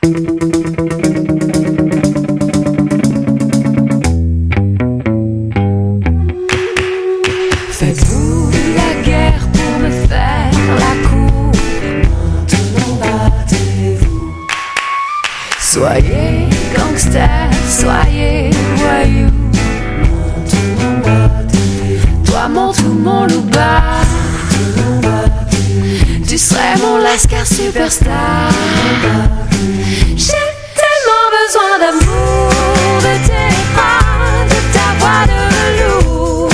Faites-vous la guerre pour me faire la cour? Maintenant battez-vous. Soyez gangster, soyez voyou. Maintenant battez-vous. Toi mon tout, mon louba. Tu serais mon lascar superstar. J'ai tellement besoin d'amour, de tes bras, de ta voix de velours.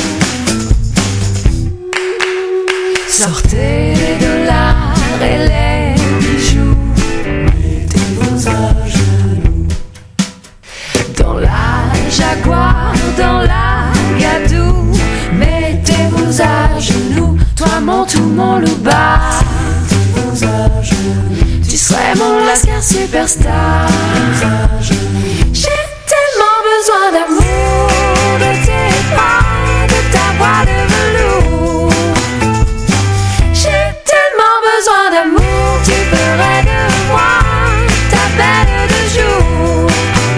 Sortez les dollars et les bijoux. Mettez-vous à genoux. Dans la Jaguar, dans la Gadou. Mettez-vous à genoux. Toi mon tout, mon louba. Mettez-vous à genoux. Tu serais mon lascar superstar. J'ai tellement besoin d'amour, de tes bras, de ta voix de velours. J'ai tellement besoin d'amour, tu ferais de moi ta belle de jour.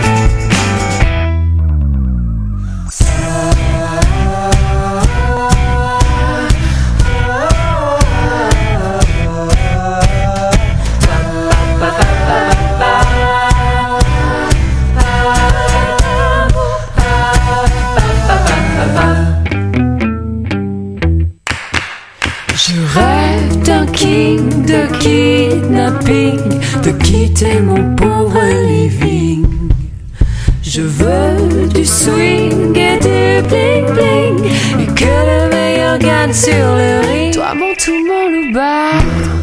Je rêve d'un king, de kidnapping, de quitter mon pauvre living. Je veux du swing et du bling bling, et que le meilleur gagne sur le ring. Toi mon tout, mon louba.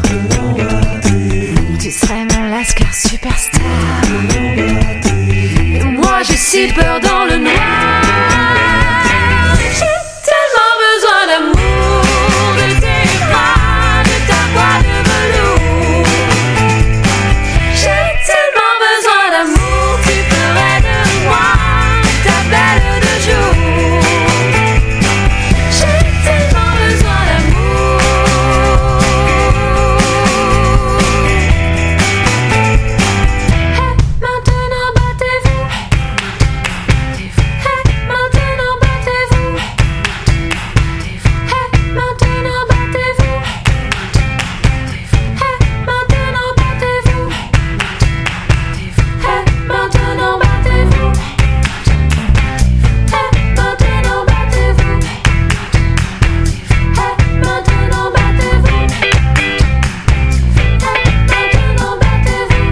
Tu serais mon lascar superstar. Et moi j'ai si peur dans le noir. J'ai tellement besoin d'amour, de tes bras, de ta voix de velours. J'ai tellement besoin d'amour, tu ferais de moi ta belle de jour. J'ai tellement besoin d'amour. Hey, maintenant battez-vous. Hey, maintenant battez-vous. Hey, maintenant battez-vous. Hey, maintenant battez-vous. Hey, maintenant battez-vous. Hey, maintenant battez-vous. Hey, maintenant battez-vous. Hey, maintenant battez-vous.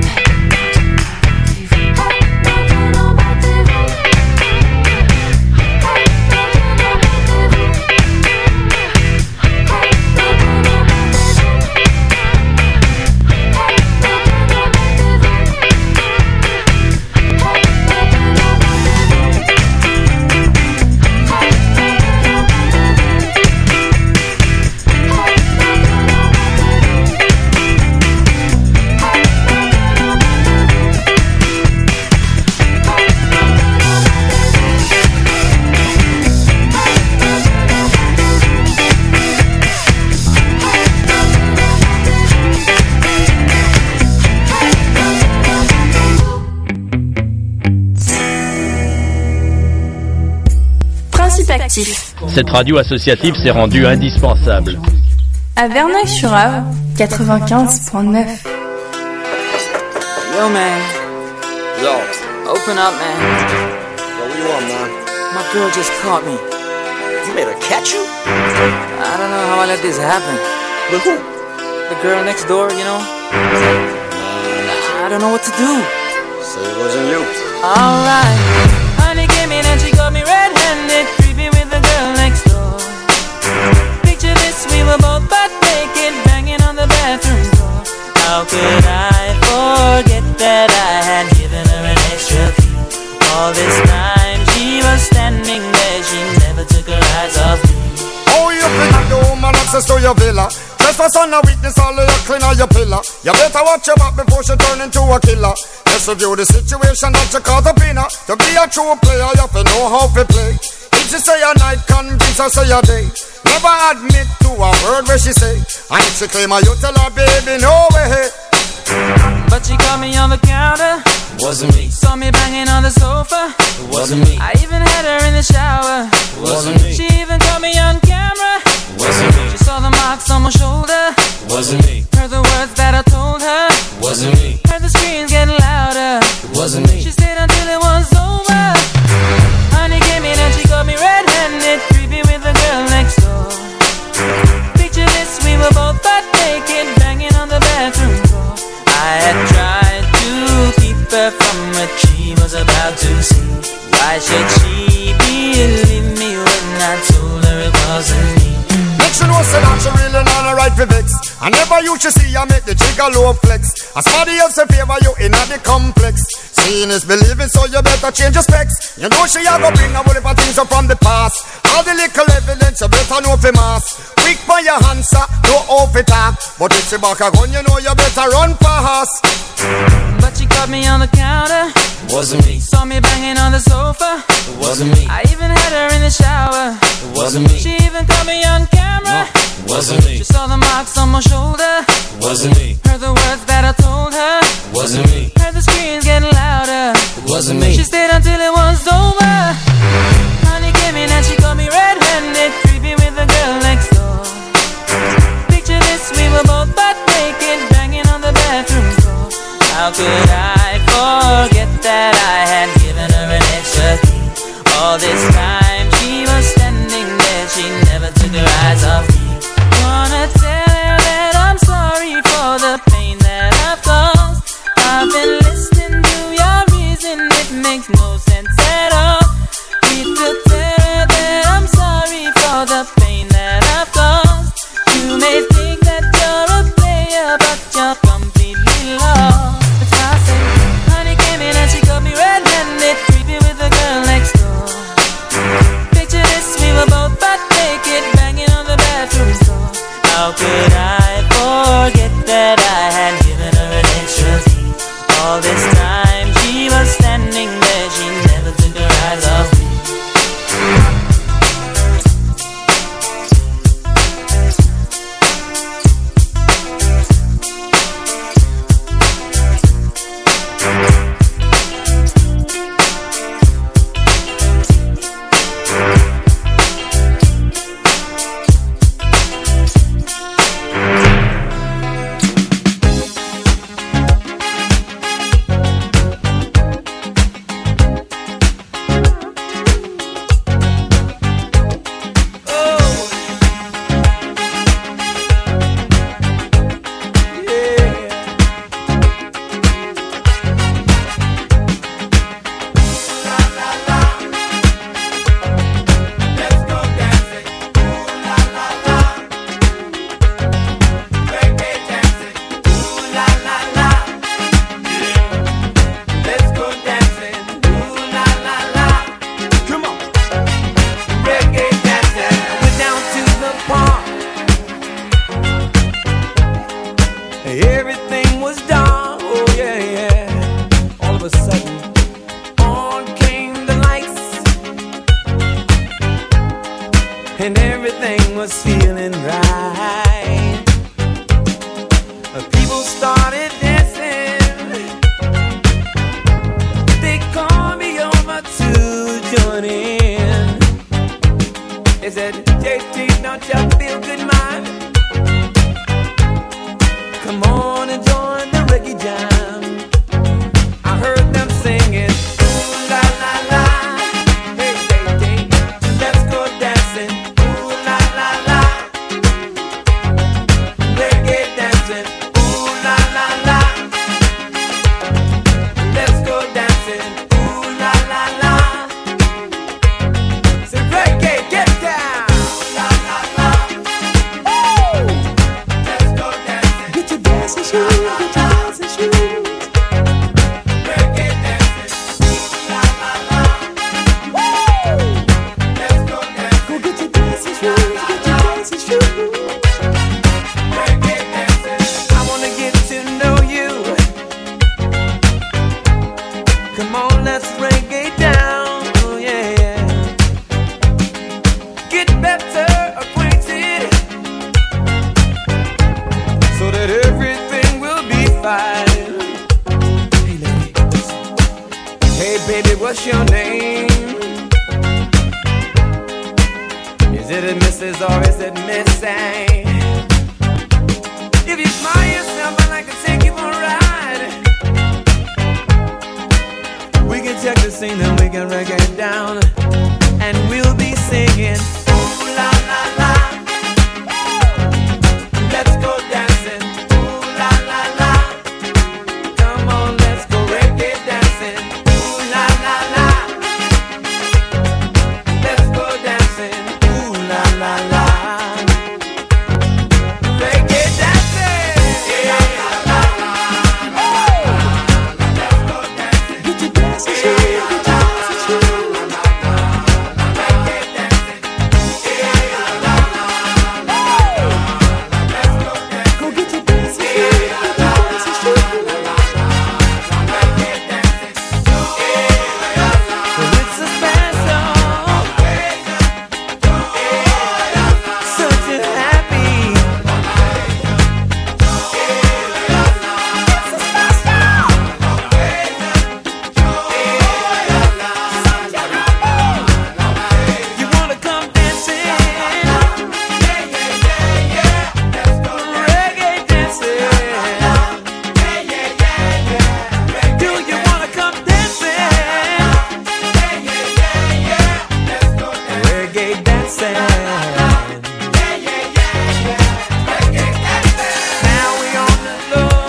Principe actif. Cette radio associative s'est rendue indispensable. À Verneuil-sur-Avre, 95.9. Yo, man. Yo. Open up, man. Yo, what you want, man? My girl just caught me. You made her catch you? I don't know how I let this happen. With who? The girl next door, you know? I don't know what to do. Say it wasn't you. Alright. Honey came in and she got me red-handed, creepy with the girl next door. Picture this, we were both butt naked, banging on the bathroom door. How could I forget that I had given her an extra key? All this time she was standing there, she never took her eyes off me. Oh, you think the woman access to your villa? Trespass on a witness, all of your clean on your pillar. You better watch your back before she turn into a killer. Let's review the situation that you caught up in her. To be a true player, you have to know how to play. If she say a night, convince her say a day. Never admit to a word where she say. And if she claim her, you tell her, baby, no way. But she caught me on the counter. Wasn't me. Saw me banging on the sofa. It wasn't me. I even had her in the shower. It wasn't me. She even caught me on camera. It wasn't me. She saw the marks on my shoulder. It wasn't me. Heard the words that I told her. It wasn't me. Heard the screams getting louder. It wasn't me. She stayed until it was over. Honey came in and she got me red-handed, creepy with the girl next door. Picture this, we were both butt naked, banging on the bathroom floor. I had tried to keep her from what she was about to see. Why should she believe me when I told her it wasn't me? Make sure no say that she really not a right for vex. I never used to see her make the trigger low flex. As somebody else in favor you in the complex. Seeing is believing, so you better change your specs. You know she a go bring a whole heap of things up from the past. All the little evidence you better know for mass. Quick for your answer, no off it talk. But if she back a gun, you know you better run fast. But she caught me on the counter. It wasn't me. Saw me banging on the sofa. It wasn't me. I even had her in the shower. It wasn't me. She even caught me on camera. It wasn't me. She saw the marks on my shoulder. It wasn't me. Heard the words that I told her. It wasn't me. Heard the screams getting louder. It wasn't me. She stayed until it was over. Honey came in and she got me red-handed, creepy with the girl next door. Picture this, we were both butt naked, banging on the bathroom floor. How could I forget that I had given her an extra key? All this time she was standing there, she never took her eyes off me. Wanna tell her that I'm sorry for the pain that I've caused. I've been listening to your reason, it makes no sense at all. Need to tell her that I'm sorry for the pain that I've caused. You may think that you're a player, but you're completely lost. That's why I say, honey came in and she got me red-handed, creepy with the girl next door. Picture this, we were both butt naked, banging on the bathroom floor. How could I forget that I had given her an extra key? All this time she was standing there, she never took her eyes off me. Everything was dark, oh yeah, yeah. All of a sudden, on came the lights, and everything was feeling right. People started dancing, they called me over to join in. They said, JT, don't you feel good, man? Come on and join the reggae jam. I heard them singing, ooh la la la, hey hey hey, let's go dancing, ooh la la la. baby, what's your name? Is it a Mrs. or is it Miss A? If you smile yourself, I'd like to take you for a ride. We can check the scene and we can break it down, and we'll be singing ooh la la la. Let's go dancing, ooh la la la. Come on, let's go reggae dancing, ooh la la la. Let's go dancing, ooh la la la. Reggae dancing, yeah la la la. Let's go dancing, get your dancing shoes, get your dancing shoes. Reggae dancing, yeah la la la. Let's go dancing, go get your dancing shoes, get your dancing shoes. Reggae dancing, yeah la la. Well, it's a special occasion, such a happy. It's a special occasion. You wanna come dancing? Reggae dancing. Do you wanna come dancing? Reggae dancing. Now we on the floor.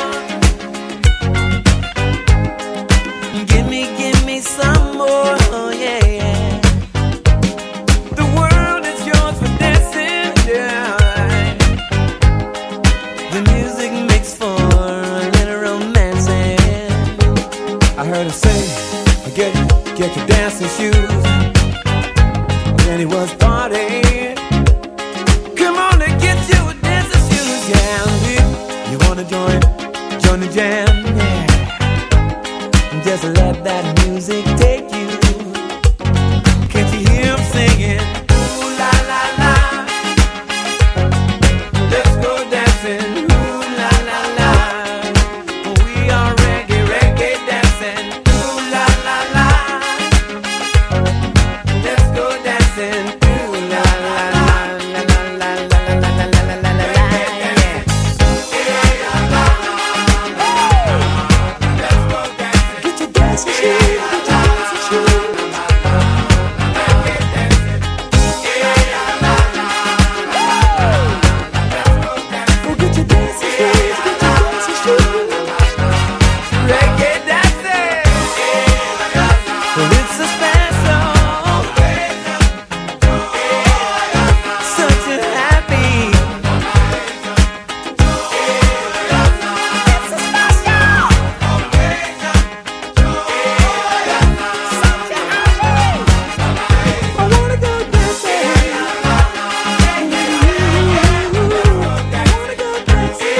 Give me some more, oh yeah, yeah. The world is yours for dancing, yeah. The music makes for a little romancing. I heard him say, get your dancing shoes. Then he was partying. Come on and get your dancing shoes, yeah. And if you wanna join the jam, yeah. Just let that music take you. Can't you hear him singing? Ooh la la la. Let's go dancing. Ooh la la la. We are reggae dancing. Ooh la la la. Let's go dancing. Ooh la la la la la la la la la la la la. Yeah. Let's go dancing. Get your dancing shoes. Get your dancing shoes. Go get your dancing shoes. Get your dancing shoes. Reggae dancing. Well, it's a special, such a happy. It's a special, such a happy. I wanna go dancing. I wanna go dancing.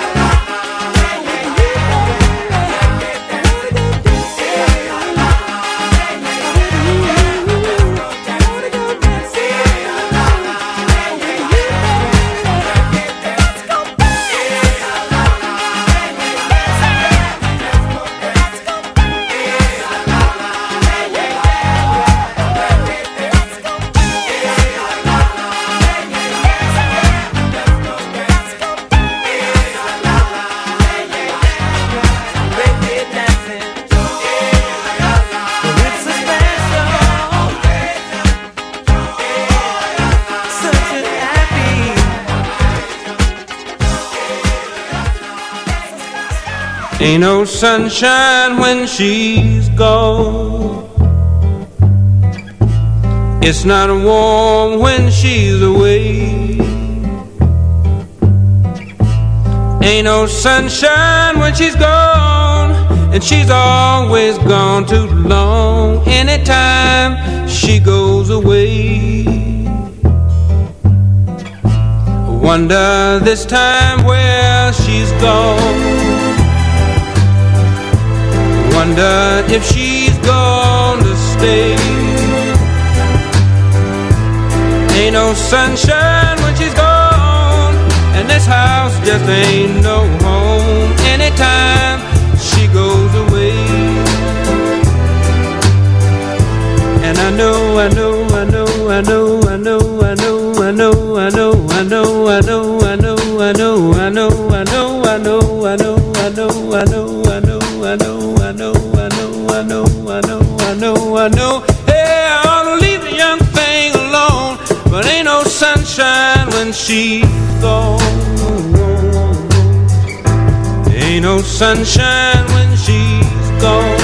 Ain't no sunshine when she's gone. It's not warm when she's away. Ain't no sunshine when she's gone, and she's always gone too long. Anytime she goes away, wonder this time where she's gone. Wonder if she's gonna stay. Ain't no sunshine when she's gone, and this house just ain't no home. Anytime she goes away, I know, I know, I know, I know, I know, I know, I know, I know, I know, I know, I know, I know, I know, I know, I know, I know, I know, I know, I know. Hey, I ought to leave the young thing alone, but ain't no sunshine when she's gone. Ain't no sunshine when she's gone.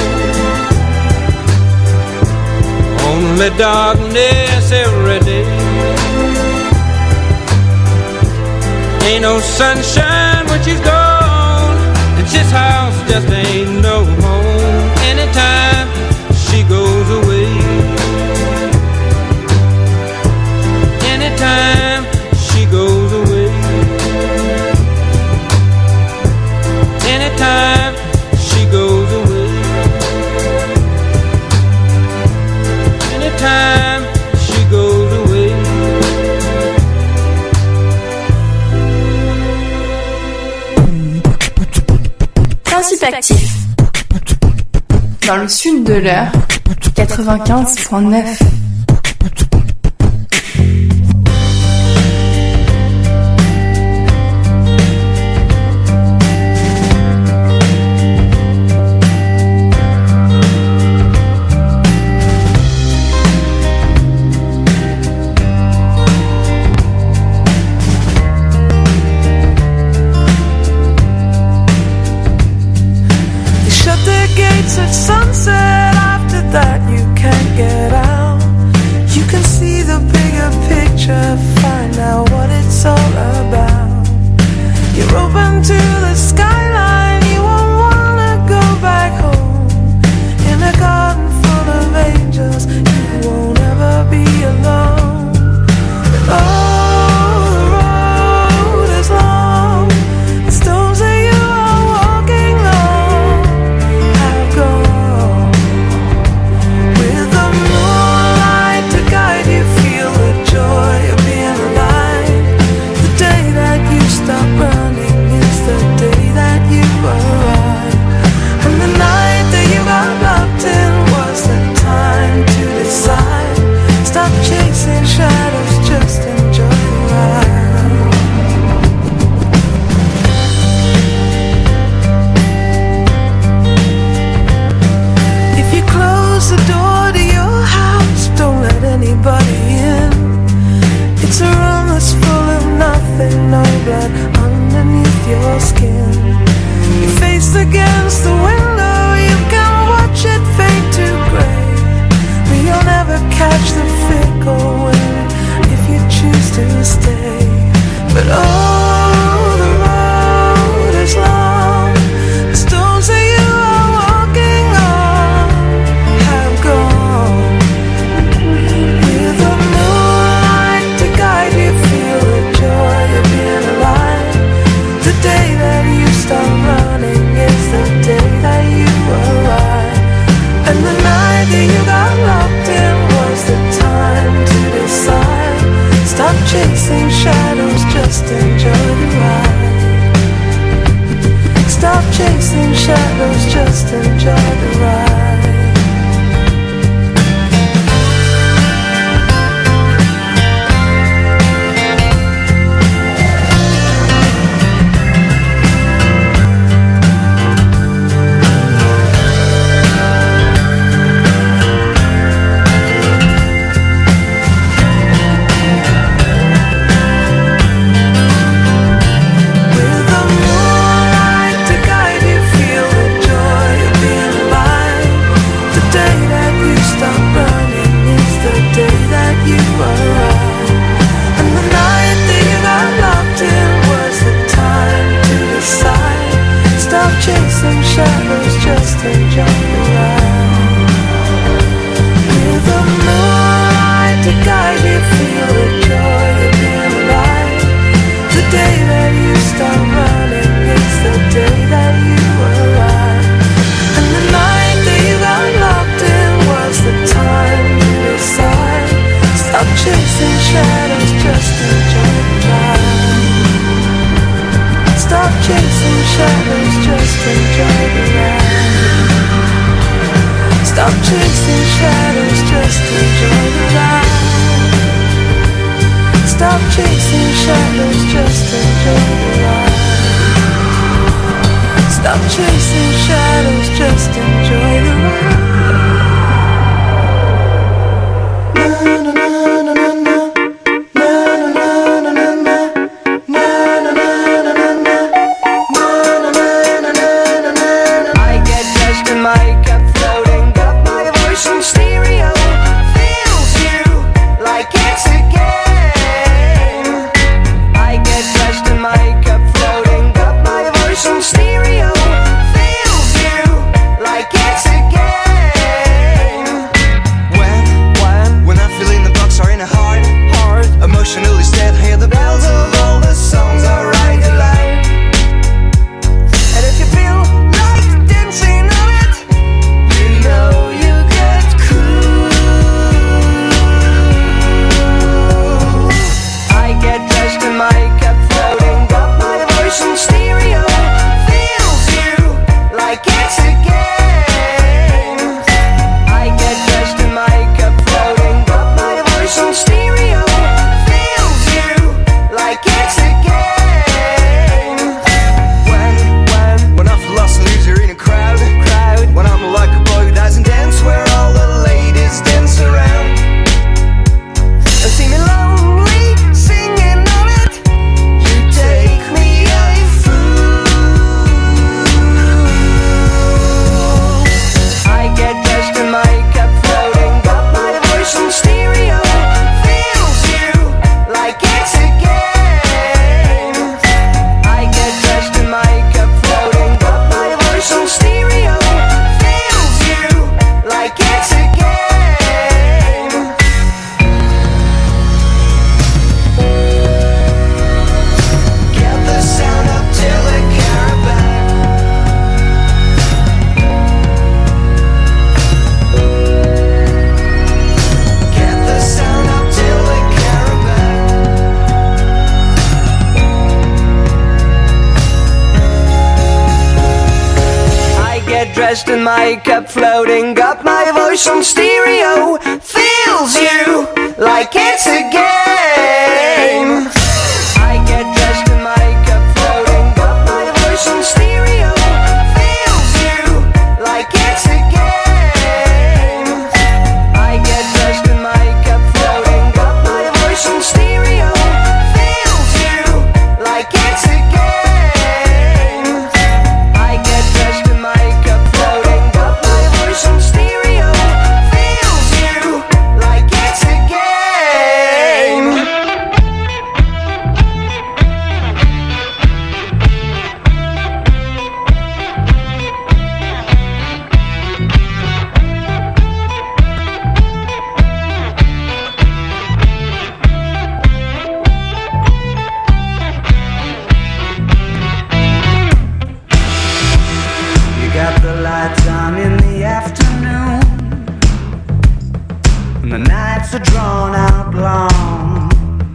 Only darkness every day. Ain't no sunshine when she's gone, and this house just ain't no home anytime she goes away. Anytime she goes away. Anytime she goes away. Anytime she goes away. Principe actif. Dans le sud de l'heure, 95.9. At sunset, after that you can't get out. You can see the bigger picture, find out what it's all about. You're open to the skyline, you won't wanna go back home. In a garden full of angels, you won't ever be alone. And oh, the road is long, the stones that you are walking on have gone. With the moonlight to guide you, feel the joy of being alive. The day that you stop running is the day that you arrive. And the night that you got locked in was the time to decide. Stop chasing shadows, just enjoy the ride. If you close the door to your house, don't let anybody in. It's a room that's full of nothing, no blood underneath your skin. You're faced against the window, you can watch it fade to grey, but you'll never catch the fickle wind if you choose to stay. But oh, the road is long, the stones that you are walking on have gone. With the moonlight to guide you, feel the joy of being alive. The day that you stop running is the day that you arrive. And the night that you got locked in was the time to decide. Stop chasing shadows, just enjoy the ride. Stop chasing shadows, just enjoy the ride. With the moonlight to guide you, feel the joy of being alive. The day that you stop running is the day that you arrive. And the night that you got locked in was the time to decide. Stop chasing shadows, just enjoy the ride. With the moonlight to guide you, feel the joy of being alive. The day that you stop running is the day that you arrive. And the night that you got locked in was the time to decide. Stop chasing shadows, just enjoy the ride. Stop chasing shadows, just enjoy the ride. Stop chasing shadows, just enjoy the ride. Stop chasing shadows, just enjoy the ride. Stop chasing shadows, just enjoy the ride. And my cup floating up, my voice on stereo fills you like it's a game. I get dressed in my cup floating up, my voice on stereo fills you like it's a game. I get dressed in my cup floating up, my voice on stereo fills you like it's a game. I get dressed in my cup floating up, my voice on stereo fills you like it's a game. You got the lights on in the afternoon, and the nights are drawn out long,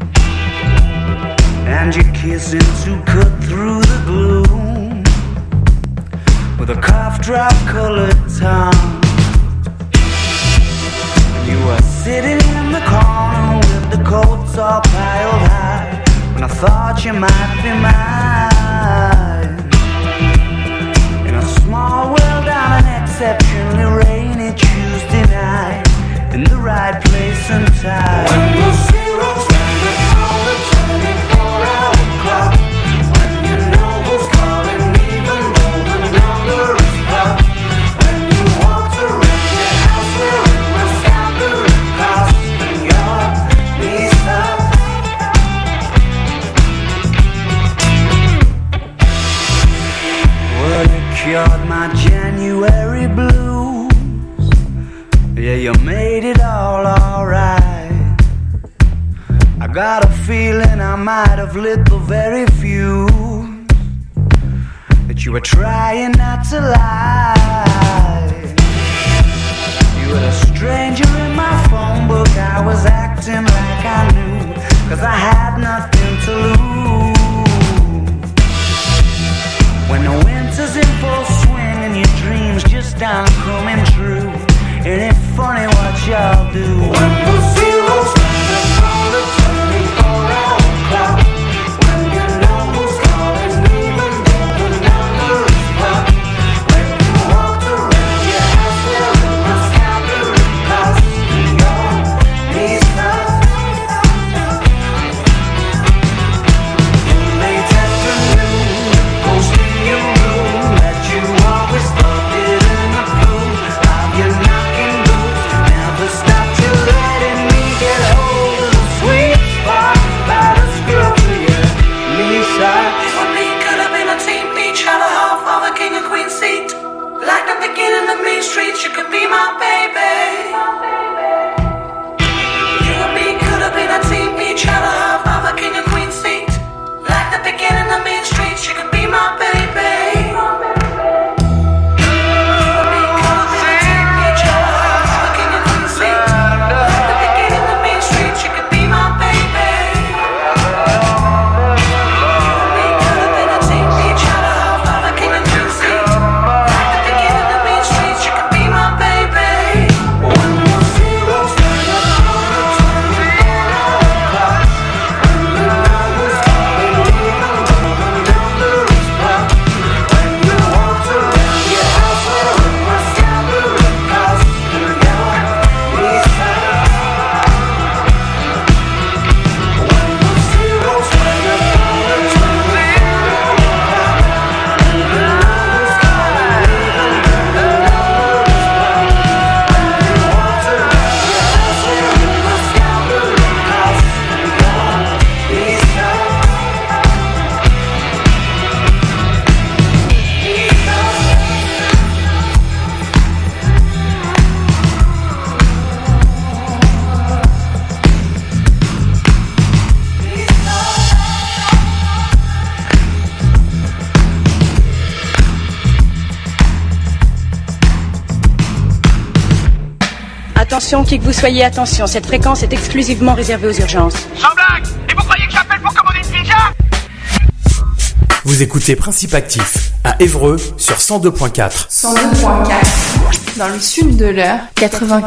and you're kissing to cut through the gloom with a cough drop colored tongue. And you were sitting in the corner with the coats all piled high, when I thought you might be mine. In a small world on an exceptionally rainy Tuesday night, in the right place and time. When the zero's standing on the 24-hour clock, when you know who's calling even though the number is blocked, when you want to rent your house where it must gather and cost, and your knees up. Well, you cured my January blues. Yeah, you made it all alright. I got a feeling I might have lit the very fuse that you were trying not to lie. You were a stranger in my phone book. I was acting like I knew, 'cause I had nothing to lose. When the winter's in full swing and your dreams just aren't coming true, ain't it funny what y'all do? When the zero's standing on the 24-hour streets, you could be my baby. You and me could have been a team, each other half of a king and queen seat. Like the beginning of main streets, you could be my baby. Attention, qui que vous soyez, attention, cette fréquence est exclusivement réservée aux urgences. Sans blague! Et vous croyez que j'appelle pour commander une pizza? Vous écoutez Principe Actif à Évreux sur 102.4. 102.4 dans le sud de l'heure, 95.